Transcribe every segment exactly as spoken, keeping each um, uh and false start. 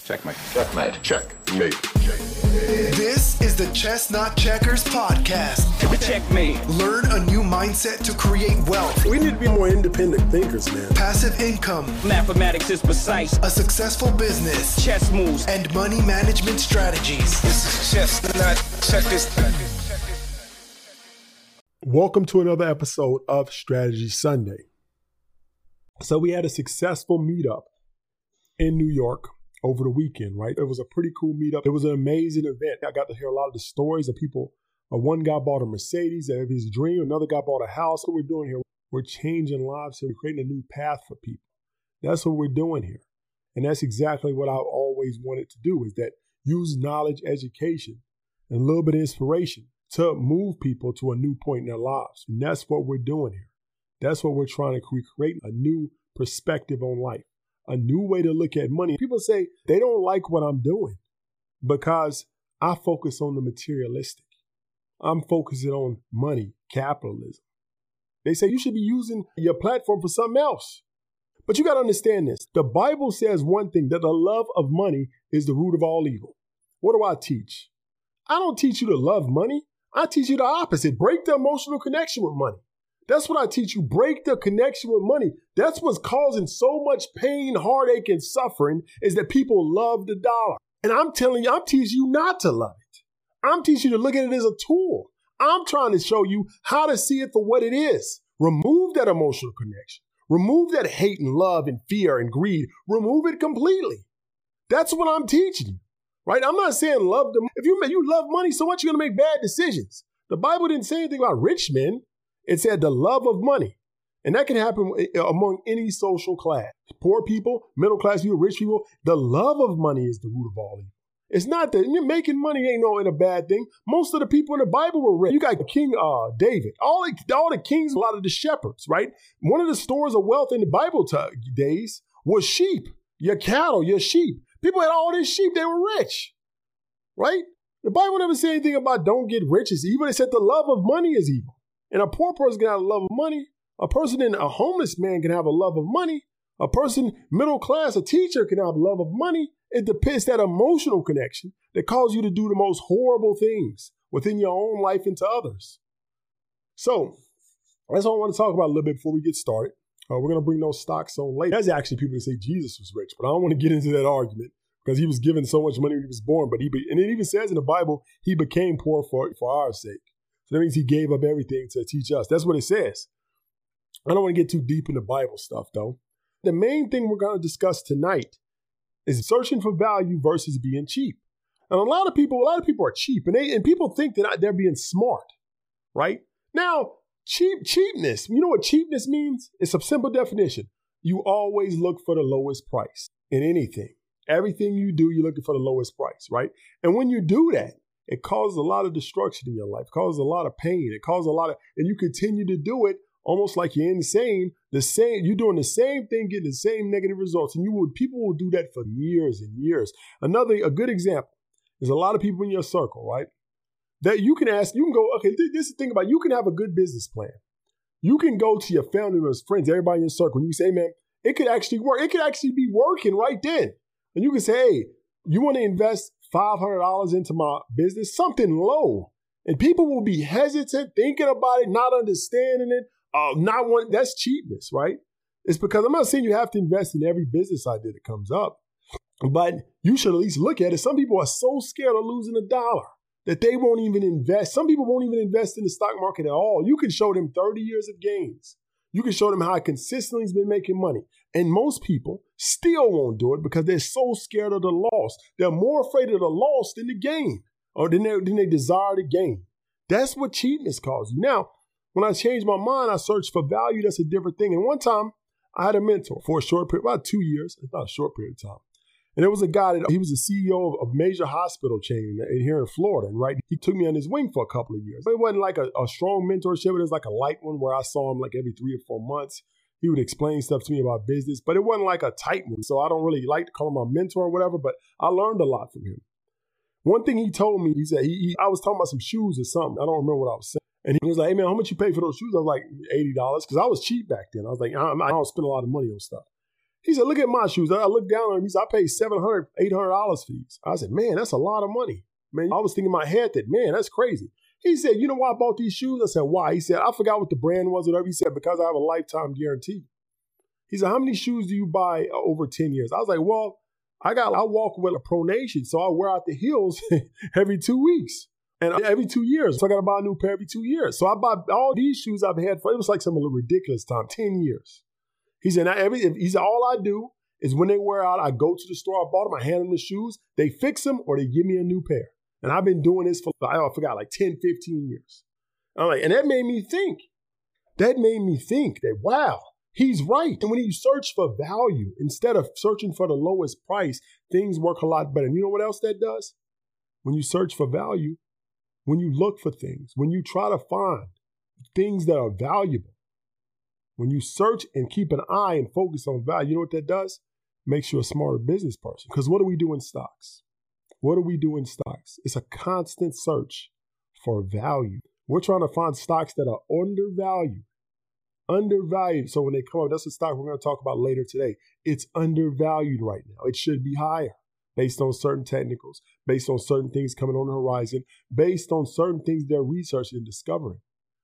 Checkmate. Checkmate. Checkmate. This is the Chestnut Checkers podcast. Checkmate. Learn a new mindset to create wealth. We need to be more independent thinkers, man. Passive income. Mathematics is precise. A successful business. Chess moves. And money management strategies. This is Chestnut Checkers. Welcome to another episode of Strategy Sunday. So we had a successful meetup in New York over the weekend, right? It was a pretty cool meetup. It was an amazing event. I got to hear a lot of the stories of people. Uh, one guy bought a Mercedes of his dream. Another guy bought a house. What we're doing here, we're changing lives here. We're creating a new path for people. That's what we're doing here. And that's exactly what I've always wanted to do, is that use knowledge, education, and a little bit of inspiration to move people to a new point in their lives. And that's what we're doing here. That's what we're trying to create, create a new perspective on life. A new way to look at money. People say they don't like what I'm doing because I focus on the materialistic. I'm focusing on money, capitalism. They say you should be using your platform for something else. But you got to understand this. The Bible says one thing, that the love of money is the root of all evil. What do I teach? I don't teach you to love money. I teach you the opposite. Break the emotional connection with money. That's what I teach you. Break the connection with money. That's what's causing so much pain, heartache, and suffering, is that people love the dollar. And I'm telling you, I'm teaching you not to love it. I'm teaching you to look at it as a tool. I'm trying to show you how to see it for what it is. Remove that emotional connection. Remove that hate and love and fear and greed. Remove it completely. That's what I'm teaching you, right? I'm not saying love them. If you, you love money so much, you're going to make bad decisions. The Bible didn't say anything about rich men. It said the love of money. And that can happen among any social class. Poor people, middle class people, rich people. The love of money is the root of all evil. It's not that making money ain't no in a bad thing. Most of the people in the Bible were rich. You got King uh, David, all the, all the kings, a lot of the shepherds, right? One of the stores of wealth in the Bible t- days was sheep, your cattle, your sheep. People had all these sheep. They were rich, right? The Bible never said anything about don't get rich is evil. It said the love of money is evil. And a poor person can have a love of money. A person in a homeless man can have a love of money. A person middle class, a teacher can have a love of money. It depends that emotional connection that causes you to do the most horrible things within your own life and to others. So that's all I want to talk about a little bit before we get started. Uh, we're going to bring those stocks on later. There's actually people that say Jesus was rich, but I don't want to get into that argument because he was given so much money when he was born. But he be, and it even says in the Bible, he became poor for, for our sake. So that means he gave up everything to teach us. That's what it says. I don't want to get too deep into Bible stuff, though. The main thing we're going to discuss tonight is searching for value versus being cheap. And a lot of people, a lot of people are cheap, and they and people think that they're being smart, right? Now, cheap cheapness. You know what cheapness means? It's a simple definition. You always look for the lowest price in anything. Everything you do, you're looking for the lowest price, right? And when you do that, it causes a lot of destruction in your life, causes a lot of pain. It causes a lot of, and you continue to do it almost like you're insane. The same, you're doing the same thing, getting the same negative results. And you will, people will do that for years and years. Another, a good example is a lot of people in your circle, right? That you can ask, you can go, okay, this is the thing about, you can have a good business plan. You can go to your family members, friends, everybody in your circle, and you say, hey, man, it could actually work. It could actually be working right then. And you can say, hey, you want to invest five hundred dollars into my business, something low. And people will be hesitant, thinking about it, not understanding it, uh, not want, that's cheapness, right? It's because I'm not saying you have to invest in every business idea that comes up, but you should at least look at it. Some people are so scared of losing a dollar that they won't even invest. Some people won't even invest in the stock market at all. You can show them thirty years of gains. You can show them how consistently he's been making money. And most people still won't do it because they're so scared of the loss. They're more afraid of the loss than the gain, or than they, than they desire to gain. That's what cheapness causes you. Now, when I changed my mind, I searched for value. That's a different thing. And one time, I had a mentor for a short period, about two years. It's not a short period of time. And it was a guy that he was the C E O of a major hospital chain in, here in Florida. And right, he took me on his wing for a couple of years. But it wasn't like a, a strong mentorship. It was like a light one where I saw him like every three or four months. He would explain stuff to me about business, but it wasn't like a tight one. So I don't really like to call him my mentor or whatever, but I learned a lot from him. One thing he told me, he said, he, he I was talking about some shoes or something. I don't remember what I was saying. And he was like, hey, man, how much you pay for those shoes? I was like, eighty dollars, because I was cheap back then. I was like, I, I don't spend a lot of money on stuff. He said, look at my shoes. I looked down on him. He said, I paid seven hundred dollars, eight hundred dollars for these. I said, man, that's a lot of money. Man, I was thinking in my head that, man, that's crazy. He said, you know why I bought these shoes? I said, why? He said, I forgot what the brand was or whatever. He said, because I have a lifetime guarantee. He said, how many shoes do you buy over ten years? I was like, well, I got, I walk with a pronation, so I wear out the heels every two weeks and every two years. So I got to buy a new pair every two years. So I buy all these shoes I've had for, it was like some ridiculous time, ten years. He said, now every, he said, all I do is when they wear out, I go to the store, I bought them, I hand them the shoes, they fix them or they give me a new pair. And I've been doing this for, I forgot, like ten, fifteen years. I'm like, and that made me think, that made me think that, wow, he's right. And when you search for value, instead of searching for the lowest price, things work a lot better. And you know what else that does? When you search for value, when you look for things, when you try to find things that are valuable, when you search and keep an eye and focus on value, you know what that does? Makes you a smarter business person. Because what do we do in stocks? What do we do in stocks? It's a constant search for value. We're trying to find stocks that are undervalued. Undervalued. So when they come up, that's a stock we're going to talk about later today. It's undervalued right now. It should be higher based on certain technicals, based on certain things coming on the horizon, based on certain things they're researching and discovering.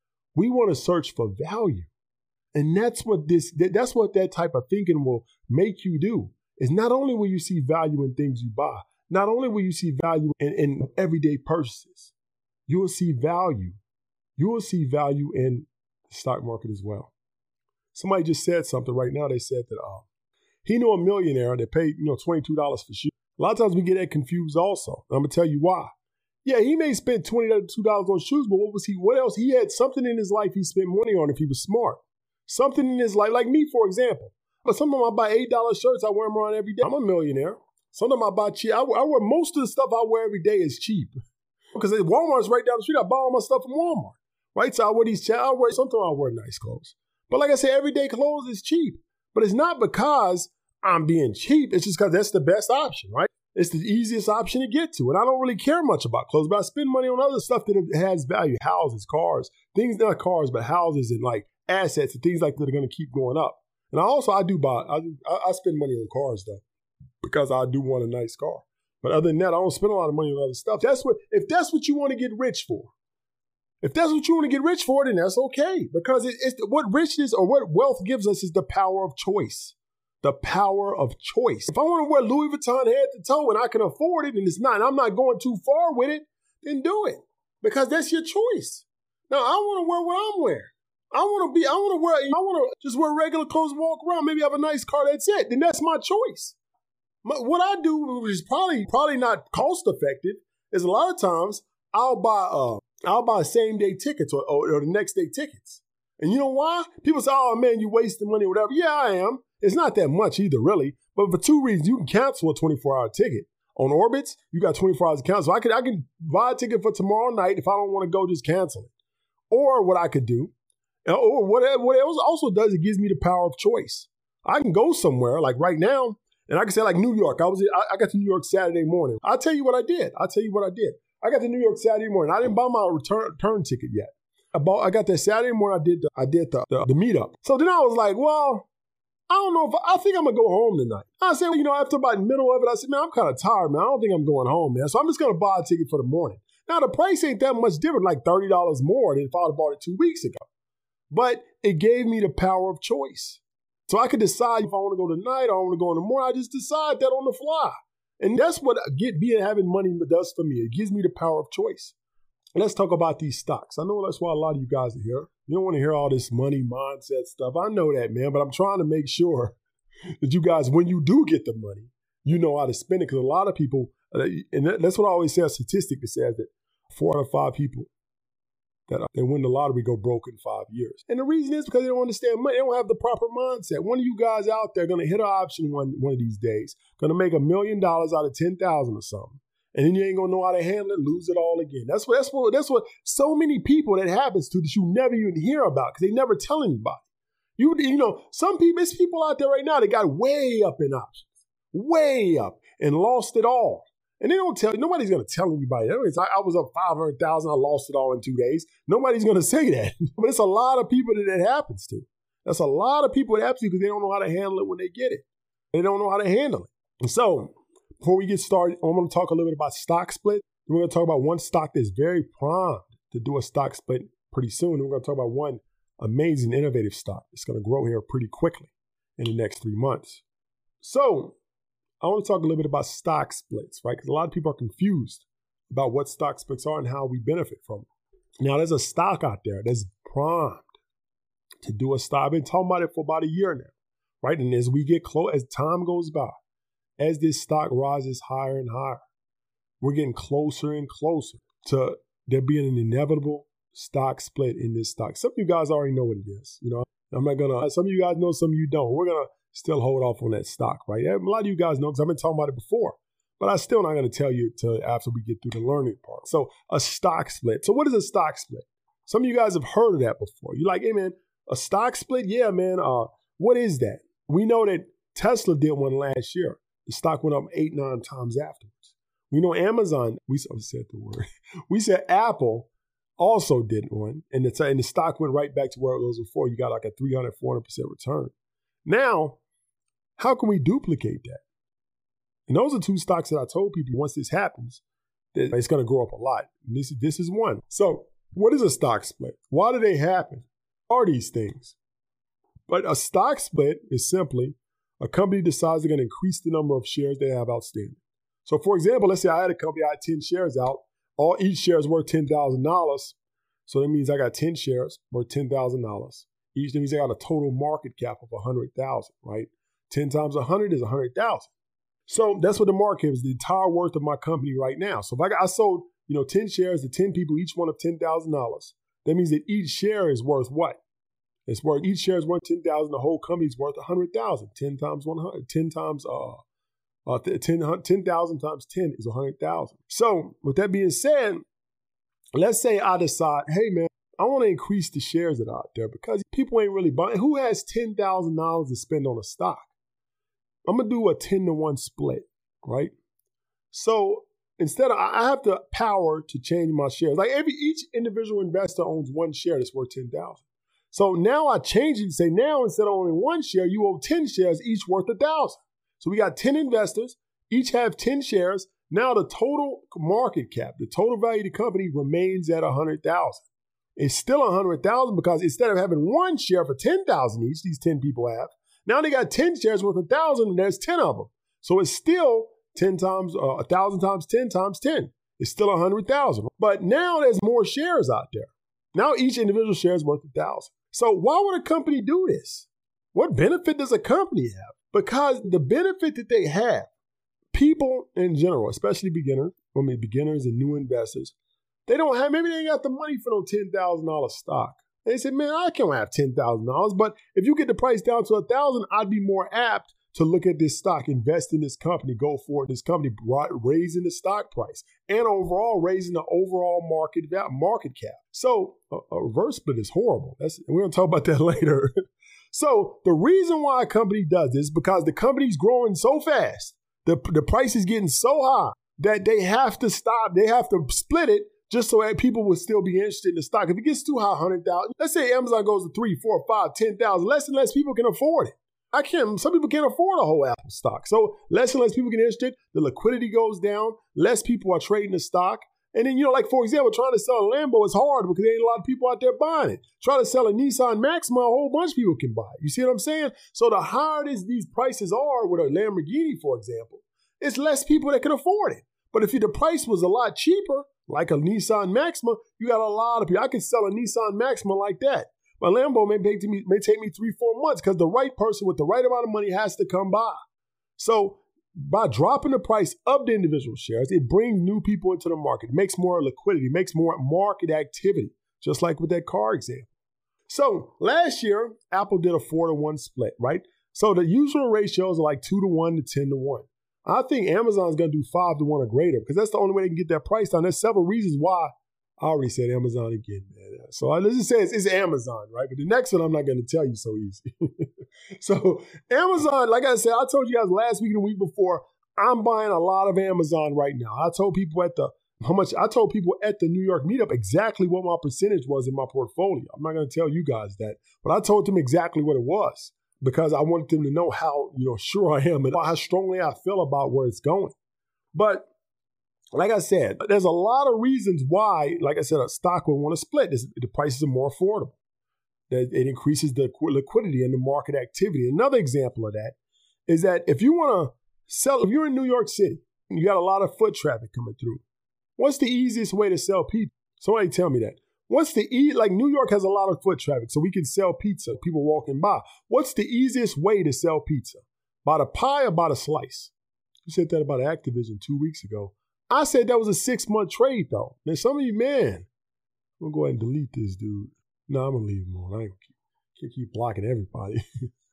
We want to search for value. And that's what this, that's what that type of thinking will make you do. Is not only will you see value in things you buy, not only will you see value in, in everyday purchases, you will see value. You will see value in the stock market as well. Somebody just said something right now. They said that uh, he knew a millionaire that paid, you know, twenty-two dollars for shoes. A lot of times we get that confused also. I'm going to tell you why. Yeah, he may spend twenty-two dollars on shoes, but what was he? What else? He had something in his life he spent money on if he was smart. Something in his life, like me, for example. But sometimes I buy eight dollar shirts. I wear them around every day. I'm a millionaire. Sometimes I buy cheap. I, I wear most of the stuff I wear every day is cheap. Because Walmart's right down the street. I buy all my stuff from Walmart. Right? So I wear these, I wear, sometimes I wear nice clothes. But like I said, everyday clothes is cheap. But it's not because I'm being cheap. It's just because that's the best option, right? It's the easiest option to get to. And I don't really care much about clothes, but I spend money on other stuff that has value. Houses, cars, things, not cars, but houses and like assets and things like that are going to keep going up. And I also, I do buy, I, do, I, I spend money on cars though, because I do want a nice car. But other than that, I don't spend a lot of money on other stuff. That's what, if that's what you want to get rich for, if that's what you want to get rich for, then that's okay. Because it, it's what richness or what wealth gives us is the power of choice. The power of choice. If I want to wear Louis Vuitton head to toe and I can afford it and it's not, and I'm not going too far with it, then do it. Because that's your choice. Now, I want to wear what I'm wearing. I want to be, I want to wear, I want to just wear regular clothes and walk around. Maybe have a nice car, that's it. Then that's my choice. My, what I do, which is probably, probably not cost effective, is a lot of times I'll buy, uh, I'll buy same day tickets or, or, or the next day tickets. And you know why? People say, oh man, you wasting money or whatever. Yeah, I am. It's not that much either, really. But for two reasons, you can cancel a twenty-four hour ticket. On Orbitz, you got twenty-four hours to cancel. So I can, I can buy a ticket for tomorrow night. If I don't want to go, just cancel it. Or what I could do, or what, what it also does, it gives me the power of choice. I can go somewhere, like right now, and I can say like New York. I was I, I got to New York Saturday morning. I'll tell you what I did. I'll tell you what I did. I got to New York Saturday morning. I didn't buy my return, return ticket yet. I, bought, I got that Saturday morning. I did the, I did the, the, the meetup. So then I was like, well, I don't know if I, I think I'm going to go home tonight. I said, you know, after about the middle of it, I said, man, I'm kind of tired, man. I don't think I'm going home, man. So I'm just going to buy a ticket for the morning. Now, the price ain't that much different, like thirty dollars more than if I had bought it two weeks ago. But it gave me the power of choice. So I could decide if I want to go tonight or I want to go in the morning. I just decide that on the fly. And that's what get being having money does for me. It gives me the power of choice. And let's talk about these stocks. I know that's why a lot of you guys are here. You don't want to hear all this money mindset stuff. I know that, man, but I'm trying to make sure that you guys, when you do get the money, you know how to spend it. Because a lot of people, and that's what I always say, a statistic that says that four out of five people that they win the lottery go broke in five years. And the reason is because they don't understand money. They don't have the proper mindset. One of you guys out there going to hit an option one, one of these days, going to make a million dollars out of ten thousand or something. And then you ain't gonna know how to handle it, lose it all again. That's what that's what that's what so many people that happens to that you never even hear about because they never tell anybody. You you know, some people, it's people out there right now that got way up in options, way up, and lost it all. And they don't tell, nobody's gonna tell anybody. I was up five hundred thousand, I lost it all in two days. Nobody's gonna say that. But it's a lot of people that it happens to. That's a lot of people it happens to because they don't know how to handle it when they get it. They don't know how to handle it. And so before we get started, I'm going to talk a little bit about stock split. We're going to talk about one stock that's very primed to do a stock split pretty soon. And we're going to talk about one amazing, innovative stock that's going to grow here pretty quickly in the next three months. So I want to talk a little bit about stock splits, right? Because a lot of people are confused about what stock splits are and how we benefit from them. Now, there's a stock out there that's primed to do a stock. I've been talking about it for about a year now, right? And as we get close, as time goes by, as this stock rises higher and higher, we're getting closer and closer to there being an inevitable stock split in this stock. Some of you guys already know what it is. You know, I'm not going to, some of you guys know, some of you don't. We're going to still hold off on that stock, right? A lot of you guys know because I've been talking about it before, but I'm still not going to tell you until after we get through the learning part. So a stock split. So what is a stock split? Some of you guys have heard of that before. You're like, hey, man, a stock split? Yeah, man. Uh, what is that? We know that Tesla did one last year. The stock went up eight, nine times afterwards. We know Amazon, we said the word, we said Apple also did one, and the, and the stock went right back to where it was before. You got like a three hundred, four hundred percent return. Now, how can we duplicate that? And those are two stocks that I told people once this happens, that it's going to grow up a lot. And this, this is one. So what is a stock split? Why do they happen? What are these things? But a stock split is simply a company decides they're going to increase the number of shares they have outstanding. So for example, let's say I had a company, I had ten shares out. All each share is worth ten thousand dollars. So that means I got ten shares worth ten thousand dollars. Each that means I got a total market cap of one hundred thousand dollars, right? ten times one hundred is one hundred thousand dollars. So that's what the market is, the entire worth of my company right now. So if I, got, I sold, you know, ten shares to ten people, each one of ten thousand dollars, that means that each share is worth what? It's worth, each share is worth ten thousand dollars. The whole company is worth one hundred thousand dollars. ten times one hundred, ten times, uh, uh, ten thousand times ten is one hundred thousand dollars. So with that being said, let's say I decide, hey man, I want to increase the shares that are out there because people ain't really buying. Who has ten thousand dollars to spend on a stock? I'm going to do a ten to one split, right? So instead of, I have the power to change my shares. Like every, each individual investor owns one share that's worth ten thousand dollars. So now I change it to say now instead of owning one share, you owe ten shares, each worth a thousand. So we got ten investors, each have ten shares. Now the total market cap, the total value of the company remains at one hundred thousand. It's still one hundred thousand because instead of having one share for ten thousand each, these ten people have, now they got ten shares worth a thousand and there's ten of them. So it's still ten times, uh, a thousand times ten times ten. It's still one hundred thousand. But now there's more shares out there. Now each individual share is worth a thousand. So why would a company do this? What benefit does a company have? Because the benefit that they have, people in general, especially beginners, I mean beginners and new investors, they don't have, maybe they ain't got the money for no ten thousand dollars stock. They say, man, I can't have ten thousand dollars, but if you get the price down to one thousand dollars, I'd be more apt to look at this stock, invest in this company, go for it. This company raising the stock price and overall raising the overall market market cap. So a, a reverse split is horrible. That's, we're going to talk about that later. So the reason why a company does this is because the company's growing so fast, the, the price is getting so high that they have to stop. They have to split it just so that people will still be interested in the stock. If it gets too high, one hundred thousand, let's say Amazon goes to three, four, five, ten thousand, less and less people can afford it. I can't, some people can't afford a whole Apple stock. So less and less people get interested. The liquidity goes down. Less people are trading the stock. And then, you know, like, for example, trying to sell a Lambo is hard because there ain't a lot of people out there buying it. Trying to sell a Nissan Maxima, a whole bunch of people can buy it. You see what I'm saying? So the higher this, these prices are with a Lamborghini, for example, it's less people that can afford it. But if the price was a lot cheaper, like a Nissan Maxima, you got a lot of people. I can sell a Nissan Maxima like that. My Lambo may take me, may take me three, four months because the right person with the right amount of money has to come by. So by dropping the price of the individual shares, it brings new people into the market. It makes more liquidity, makes more market activity, just like with that car example. So last year, Apple did a four to one split, right? So the usual ratios are like two to one to ten to one. I think Amazon's going to do five to one or greater because that's the only way they can get that price down. There's several reasons why. I already said Amazon again, man. So let's just say it's, it's Amazon, right? But the next one I'm not going to tell you so easy. So Amazon, like I said, I told you guys last week and the week before, I'm buying a lot of Amazon right now. I told people at the, how much, I told people at the New York meetup exactly what my percentage was in my portfolio. I'm not going to tell you guys that, but I told them exactly what it was. because I wanted them to know how, you know, sure I am and how strongly I feel about where it's going. But like I said, there's a lot of reasons why, like I said, a stock would want to split. The prices are more affordable. It increases the liquidity and the market activity. Another example of that is that if you want to sell, if you're in New York City, and you got a lot of foot traffic coming through, what's the easiest way to sell pizza? Somebody tell me that. What's the e like New York has a lot of foot traffic, so we can sell pizza, people walking by. What's the easiest way to sell pizza? By the pie or by the slice? You said that about Activision two weeks ago. I said that was a six-month trade, though. Man, some of you, man, I'm going to go ahead and delete this dude. No, I'm going to leave him on. I ain't can't keep blocking everybody.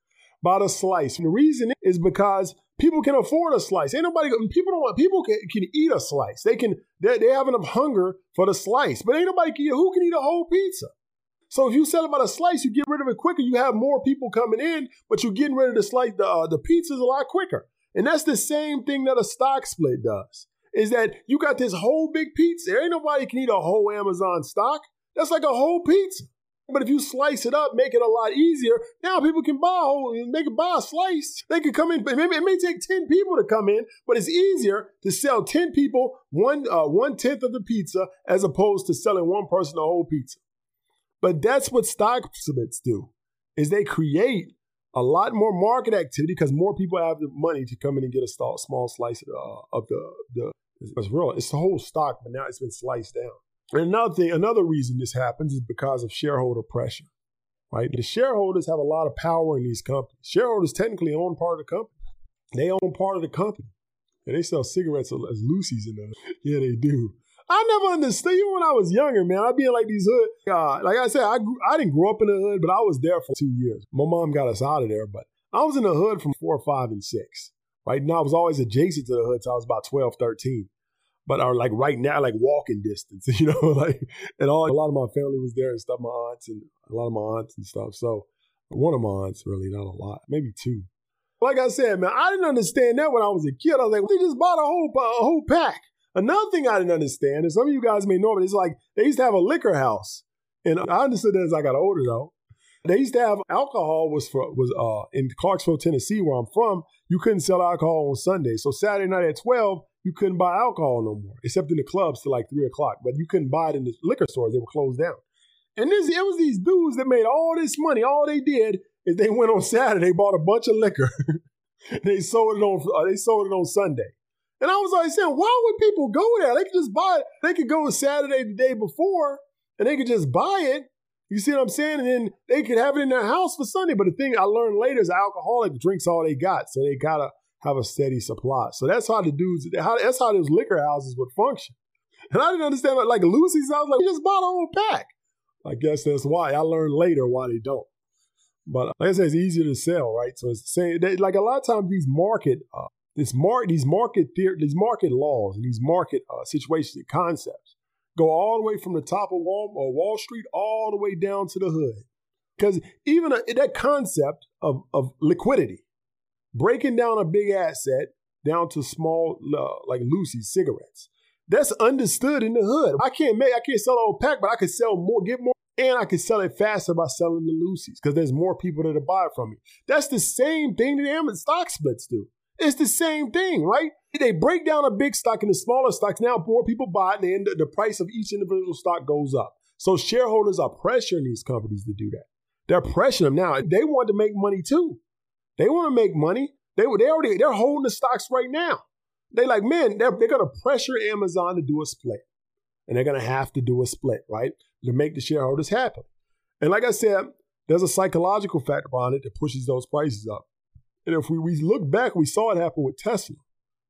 By the slice. And the reason is because people can afford a slice. Ain't nobody, people don't want, people can, can eat a slice. They can, they, they have enough hunger for the slice, but ain't nobody can eat, who can eat a whole pizza? So if you sell it by the slice, you get rid of it quicker. You have more people coming in, but you're getting rid of the slice, the, uh, the pizza's a lot quicker. And that's the same thing that a stock split does, is that you got this whole big pizza. There ain't nobody can eat a whole Amazon stock. That's like a whole pizza. But if you slice it up, make it a lot easier, now people can buy a whole, they can buy a slice. They can come in, maybe it may take ten people to come in, but it's easier to sell ten people one, uh, one-tenth of the pizza as opposed to selling one person the whole pizza. But that's what stock splits do, is they create a lot more market activity because more people have the money to come in and get a small, small slice of, uh, of the, the, it's real, it's the whole stock, but now it's been sliced down. And another thing, another reason this happens is because of shareholder pressure, right? The shareholders have a lot of power in these companies. Shareholders technically own part of the company. They own part of the company. And they sell cigarettes as Lucy's in there. Yeah, they do. I never understood, even when I was younger, man, I'd be in like these hood, uh, like I said, I grew, I didn't grow up in the hood, but I was there for two years. My mom got us out of there, but I was in the hood from four, five, and six, right? And I was always adjacent to the hood, so I was about twelve, thirteen. But are like right now, like walking distance, you know, like, and all, a lot of my family was there and stuff, my aunts and a lot of my aunts and stuff. So one of my aunts, really, not a lot, maybe two. Like I said, man, I didn't understand that when I was a kid. I was like, well, they just bought a whole, a whole pack. Another thing I didn't understand, and some of you guys may know, but it's like they used to have a liquor house. And I understood that as I got older, though. They used to have alcohol was for, was uh in Clarksville, Tennessee, where I'm from. You couldn't sell alcohol on Sunday. So Saturday night at twelve, you couldn't buy alcohol no more, except in the clubs till like three o'clock. But you couldn't buy it in the liquor stores. They were closed down. And this, it was these dudes that made all this money. All they did is they went on Saturday, bought a bunch of liquor. they sold it on uh, they sold it on Sunday. And I was like saying, why would people go there? They could just buy it. They could go Saturday the day before, and they could just buy it. You see what I'm saying? And then they could have it in their house for Sunday. But the thing I learned later is alcoholic drinks all they got. So they got to have a steady supply. So that's how the dudes, how, that's how those liquor houses would function. And I didn't understand, like, like Lucy's, I was like, you just bought a whole pack. I guess that's why. I learned later why they don't. But like I said, it's easier to sell, right? So it's the same, they, like a lot of times these market, uh, this mar- these market theory, these market laws and these market uh, situations and concepts go all the way from the top of Wall, uh, Wall Street all the way down to the hood. Because even a, that concept of, of liquidity, breaking down a big asset down to small, uh, like Lucy's cigarettes, that's understood in the hood. I can't make, I can't sell a whole pack, but I can sell more, get more, and I can sell it faster by selling the Lucy's because there's more people that buy it from me. That's the same thing that Amazon stock splits do. It's the same thing, right? They break down a big stock into smaller stocks. Now more people buy it, and then the price of each individual stock goes up. So shareholders are pressuring these companies to do that. They're pressuring them now. They want to make money too. They want to make money. They they already they're holding the stocks right now. They like, man, they're they're gonna pressure Amazon to do a split, and they're gonna have to do a split, right, to make the shareholders happy. And like I said, there's a psychological factor behind it that pushes those prices up. And if we, we look back, we saw it happen with Tesla.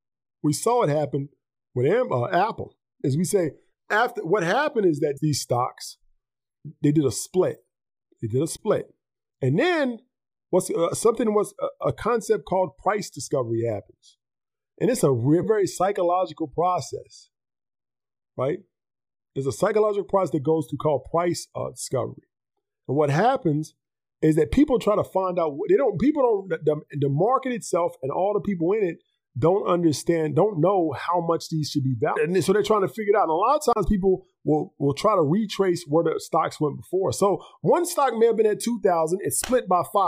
We saw it happen with uh, Apple. As we say, after what happened is that these stocks, they did a split. They did a split. And then what's uh, something was a, a concept called price discovery happens. And it's a re- very psychological process, right? There's a psychological process that goes through called price uh, discovery. And what happens is that people try to find out, they don't, people don't, the, the market itself and all the people in it don't understand, don't know how much these should be valued. And so they're trying to figure it out. And a lot of times people will, will try to retrace where the stocks went before. So one stock may have been at two thousand, it split by five.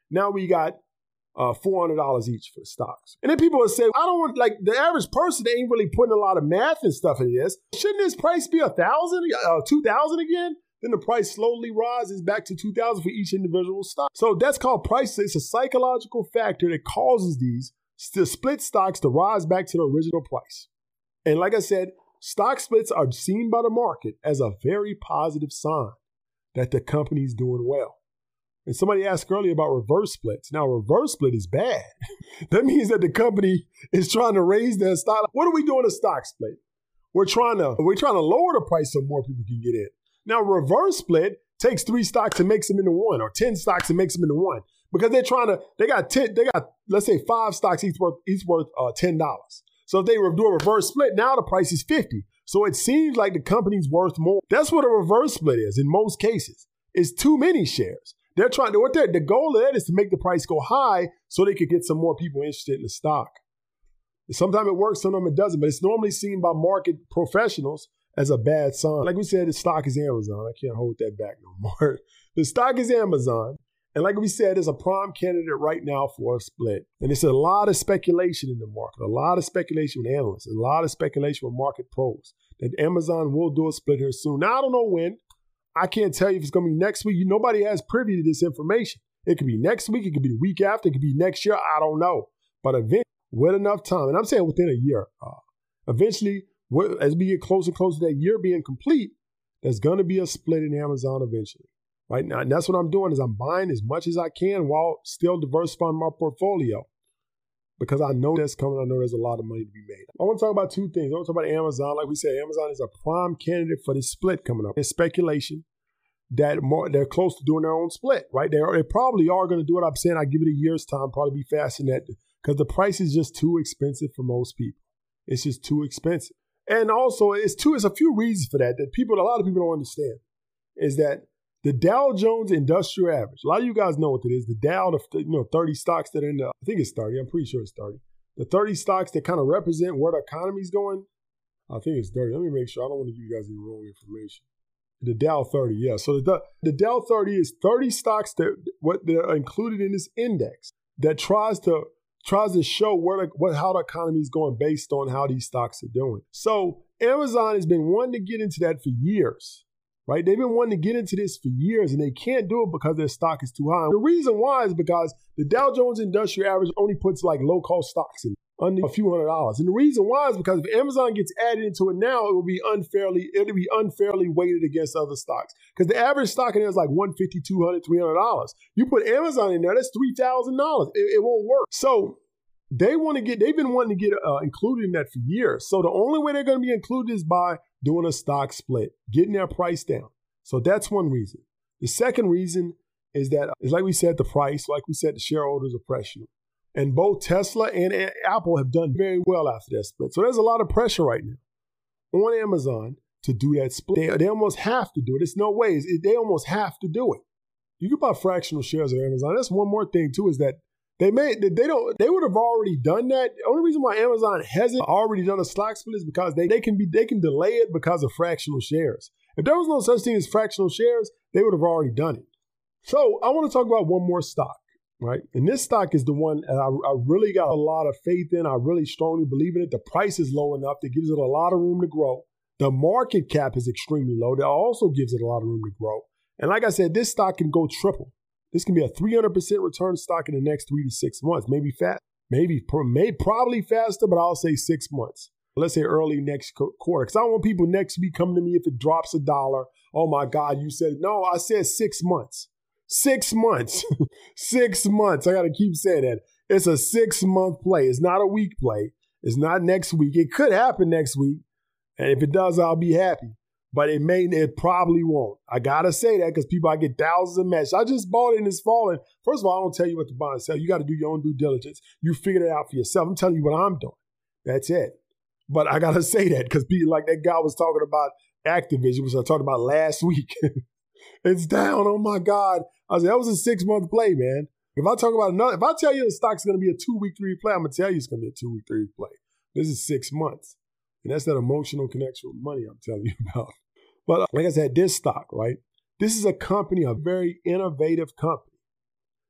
Now we got uh, four hundred dollars each for the stocks. And then people will say, I don't want, like the average person ain't really putting a lot of math and stuff into this. Shouldn't this price be a thousand, uh, two thousand again? Then the price slowly rises back to two thousand for each individual stock. So that's called price. It's a psychological factor that causes these to split stocks to rise back to the original price. And like I said, stock splits are seen by the market as a very positive sign that the company's doing well. And somebody asked earlier about reverse splits. Now, reverse split is bad. That means that the company is trying to raise their stock. What are we doing a stock split? We're trying to we're trying to lower the price so more people can get in. Now, reverse split takes three stocks and makes them into one, or ten stocks and makes them into one, because they're trying to. They got ten. They got let's say five stocks each worth each worth uh, ten dollars. So if they do a reverse split, now the price is fifty. So it seems like the company's worth more. That's what a reverse split is in most cases. It's too many shares. They're trying to, what they're, the goal of that is to make the price go high so they could get some more people interested in the stock. Sometimes it works, sometimes it doesn't, but it's normally seen by market professionals as a bad sign. Like we said, the stock is Amazon. I can't hold that back no more. The stock is Amazon. And like we said, it's a prime candidate right now for a split. And it's a lot of speculation in the market, a lot of speculation with analysts, a lot of speculation with market pros that Amazon will do a split here soon. Now, I don't know when. I can't tell you if it's going to be next week. Nobody has privy to this information. It could be next week. It could be the week after. It could be next year. I don't know. But eventually, with enough time, and I'm saying within a year, uh, eventually, as we get closer and closer to that year being complete, there's going to be a split in Amazon eventually. Right now, and that's what I'm doing is I'm buying as much as I can while still diversifying my portfolio, because I know that's coming. I know there's a lot of money to be made. I want to talk about two things. I want to talk about Amazon. Like we said, Amazon is a prime candidate for this split coming up. There's speculation that more, they're close to doing their own split, right? They're, they probably are going to do it. I'm saying I give it a year's time, probably be faster than that, because the price is just too expensive for most people. It's just too expensive. And also, it's too. It's a few reasons for that that people, a lot of people don't understand, is that the Dow Jones Industrial Average, a lot of you guys know what it is. The Dow, the, you know, thirty stocks that are in the, I think it's thirty. I'm pretty sure it's thirty. The thirty stocks that kind of represent where the economy's going, I think it's thirty. Let me make sure. I don't want to give you guys any wrong information. The Dow thirty, yeah. So the, the Dow thirty is thirty stocks that what they're included in this index that tries to tries to show where the, what how the economy is going based on how these stocks are doing. So Amazon has been wanting to get into that for years. Right? They've been wanting to get into this for years, and they can't do it because their stock is too high. And the reason why is because the Dow Jones Industrial Average only puts like low-cost stocks in under a few hundred dollars. And the reason why is because if Amazon gets added into it now, it will be unfairly, it'll be unfairly weighted against other stocks. Because the average stock in there is like one hundred fifty dollars, two hundred dollars, three hundred dollars. You put Amazon in there, that's three thousand dollars. It, it won't work. So they want to get, they've been wanting to get uh, included in that for years. So the only way they're going to be included is by doing a stock split, getting their price down. So that's one reason. The second reason is that, is like we said, the price, like we said, the shareholders are pressuring. And both Tesla and a- Apple have done very well after that split. So there's a lot of pressure right now on Amazon to do that split. They, they almost have to do it. There's no way. It, they almost have to do it. You can buy fractional shares of Amazon. That's one more thing, too, is that They may they don't they would have already done that. The only reason why Amazon hasn't already done a stock split is because they, they can be they can delay it because of fractional shares. If there was no such thing as fractional shares, they would have already done it. So I want to talk about one more stock, right? And this stock is the one that I, I really got a lot of faith in. I really strongly believe in it. The price is low enough that gives it a lot of room to grow. The market cap is extremely low. That also gives it a lot of room to grow. And like I said, this stock can go triple. This can be a three hundred percent return stock in the next three to six months, maybe fast, maybe may, probably faster, but I'll say six months. Let's say early next quarter, because I don't want people next week coming to me if it drops a dollar. Oh my God, you said, no, I said six months. Six months. Six months. I got to keep saying that. It's a six-month play. It's not a week play. It's not next week. It could happen next week, and if it does, I'll be happy. But it may, it probably won't. I gotta say that because people, I get thousands of messages. I just bought it and it's falling. First of all, I don't tell you what to buy and sell. You got to do your own due diligence. You figure it out for yourself. I'm telling you what I'm doing. That's it. But I gotta say that because people, like that guy was talking about Activision, which I talked about last week. It's down. Oh my God. I said, that was a six month play, man. If I talk about another, if I tell you the stock's going to be a two week, three week play, I'm going to tell you it's going to be a two week, three week play. This is six months. And that's that emotional connection with money I'm telling you about. But like I said, this stock, right? This is a company, a very innovative company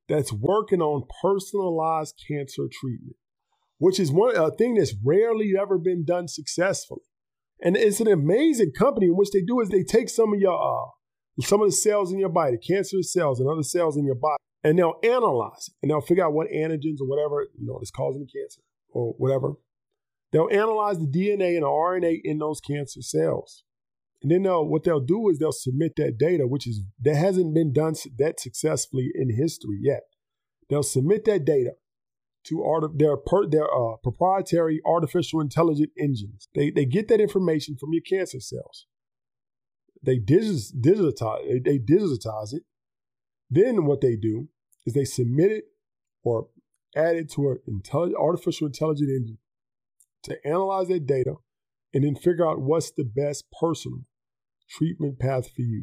that's working on personalized cancer treatment, which is one a thing that's rarely ever been done successfully. And it's an amazing company. And what they do is they take some of your uh, some of the cells in your body, the cancerous cells and other cells in your body, and they'll analyze it, and they'll figure out what antigens or whatever, you know, is causing the cancer or whatever. They'll analyze the D N A and the R N A in those cancer cells. And then they'll, what they'll do is they'll submit that data, which is that hasn't been done that successfully in history yet. They'll submit that data to art, their, per, their uh, proprietary artificial intelligence engines. They, they get that information from your cancer cells. They digitize, digitize, they, they digitize it. Then what they do is they submit it or add it to an intelligent, artificial intelligence engine to analyze that data and then figure out what's the best personal treatment path for you.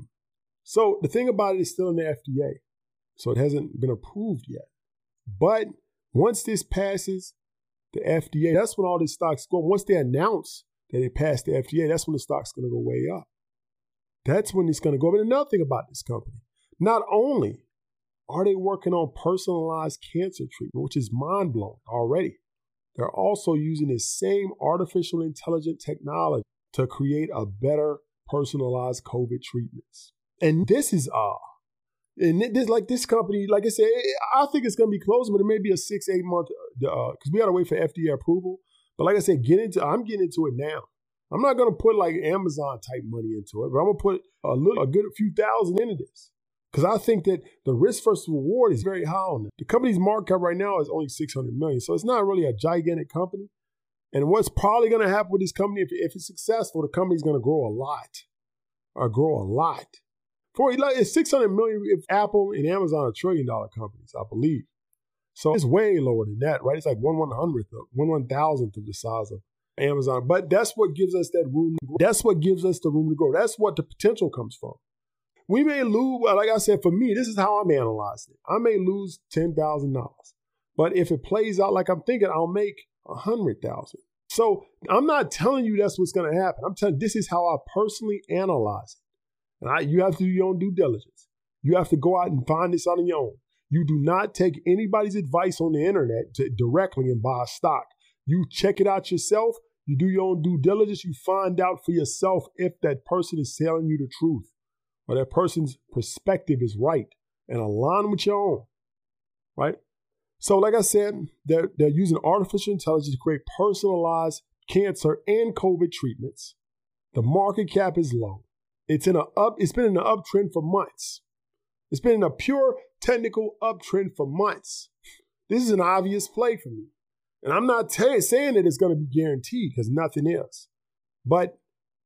So the thing about it is still in the F D A. So it hasn't been approved yet. But once this passes the F D A, that's when all these stocks go. Once they announce that it passed the F D A, that's when the stock's going to go way up. That's when it's going to go up. And another thing about this company, not only are they working on personalized cancer treatment, which is mind-blowing already, they're also using the same artificial intelligence technology to create a better personalized COVID treatments. And this is, uh, and this, like this company, like I said, I think it's going to be closing, but it may be a six, eight month, uh, because we got to wait for F D A approval. But like I said, get into, I'm getting into it now. I'm not going to put like Amazon type money into it, but I'm going to put a little, a good few thousand into this. Because I think that the risk versus reward is very high on it. The company's market cap right now is only six hundred million dollars. So it's not really a gigantic company. And what's probably going to happen with this company, if, if it's successful, the company's going to grow a lot. Or grow a lot. For it's six hundred million dollars if Apple and Amazon are trillion dollar companies, I believe. So it's way lower than that, right? It's like one one hundredth of, one one thousandth of the size of Amazon. But that's what gives us that room to grow. That's what gives us the room to grow. That's what the potential comes from. We may lose, like I said, for me, this is how I'm analyzing it. I may lose ten thousand dollars. But if it plays out like I'm thinking, I'll make one hundred thousand dollars. So I'm not telling you that's what's going to happen. I'm telling you, this is how I personally analyze it. And I, you have to do your own due diligence. You have to go out and find this on your own. You do not take anybody's advice on the internet to directly and buy a stock. You check it out yourself. You do your own due diligence. You find out for yourself if that person is telling you the truth or that person's perspective is right and align with your own, right? So like I said, they're, they're using artificial intelligence to create personalized cancer and COVID treatments. The market cap is low. It's in a up. It's been in an uptrend for months. It's been in a pure technical uptrend for months. This is an obvious play for me. And I'm not t- saying that it's going to be guaranteed because nothing is. But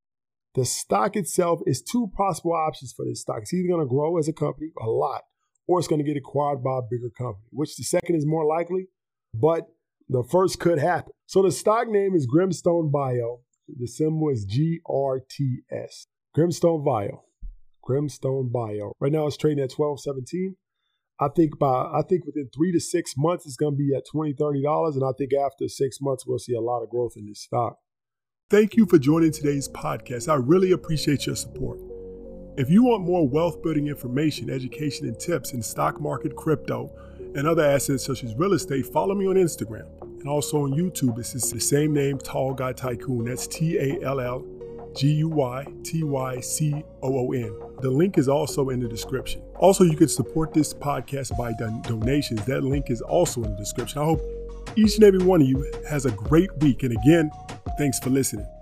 the stock itself is two possible options for this stock. It's either going to grow as a company a lot, or it's going to get acquired by a bigger company, which the second is more likely, but the first could happen. So the stock name is Grimstone Bio. The symbol is G R T S. Grimstone Bio. Grimstone Bio. Right now it's trading at twelve seventeen. I think by I think within three to six months it's going to be at twenty dollars, thirty dollars, and I think after six months we'll see a lot of growth in this stock. Thank you for joining today's podcast. I really appreciate your support. If you want more wealth building information, education, and tips in stock market, crypto, and other assets such as real estate, follow me on Instagram. And also on YouTube, it's the same name, Tall Guy Tycoon. That's T A L L G U Y T Y C O O N. The link is also in the description. Also, you can support this podcast by don- donations. That link is also in the description. I hope each and every one of you has a great week. And again, thanks for listening.